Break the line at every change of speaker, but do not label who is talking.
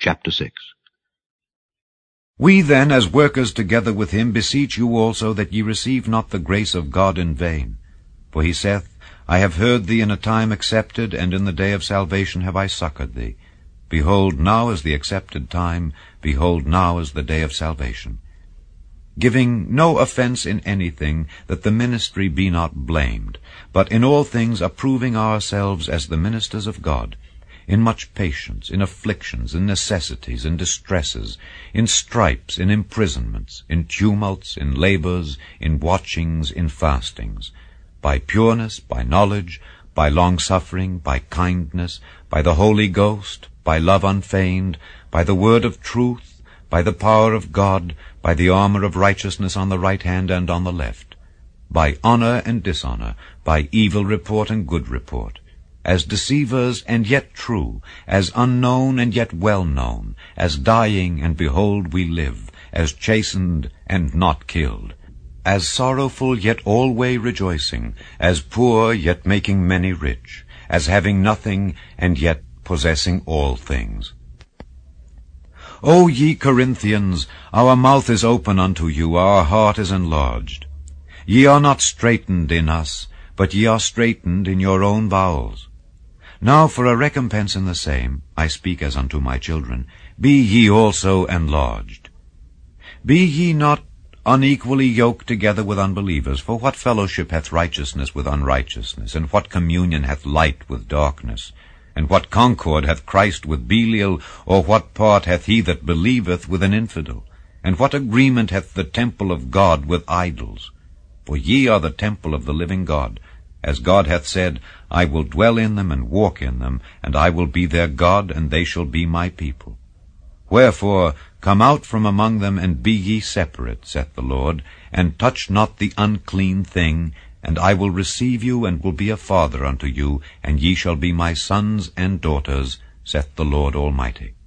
Chapter 6.
We then, as workers together with him, beseech you also that ye receive not the grace of God in vain. For he saith, I have heard thee in a time accepted, and in the day of salvation have I succored thee. Behold, now is the accepted time, behold, now is the day of salvation. Giving no offense in anything, that the ministry be not blamed, but in all things approving ourselves as the ministers of God, in much patience, in afflictions, in necessities, in distresses, in stripes, in imprisonments, in tumults, in labors, in watchings, in fastings, by pureness, by knowledge, by long-suffering, by kindness, by the Holy Ghost, by love unfeigned, by the word of truth, by the power of God, by the armor of righteousness on the right hand and on the left, by honor and dishonor, by evil report and good report, as deceivers and yet true, as unknown and yet well known, as dying and behold we live, as chastened and not killed, as sorrowful yet alway rejoicing, as poor yet making many rich, as having nothing and yet possessing all things. O ye Corinthians, our mouth is open unto you, our heart is enlarged. Ye are not straitened in us, but ye are straitened in your own bowels. Now for a recompense in the same, I speak as unto my children, be ye also enlarged. Be ye not unequally yoked together with unbelievers, for what fellowship hath righteousness with unrighteousness, and what communion hath light with darkness? And what concord hath Christ with Belial, or what part hath he that believeth with an infidel? And what agreement hath the temple of God with idols? For ye are the temple of the living God. As God hath said, I will dwell in them and walk in them, and I will be their God, and they shall be my people. Wherefore, come out from among them, and be ye separate, saith the Lord, and touch not the unclean thing, and I will receive you, and will be a father unto you, and ye shall be my sons and daughters, saith the Lord Almighty.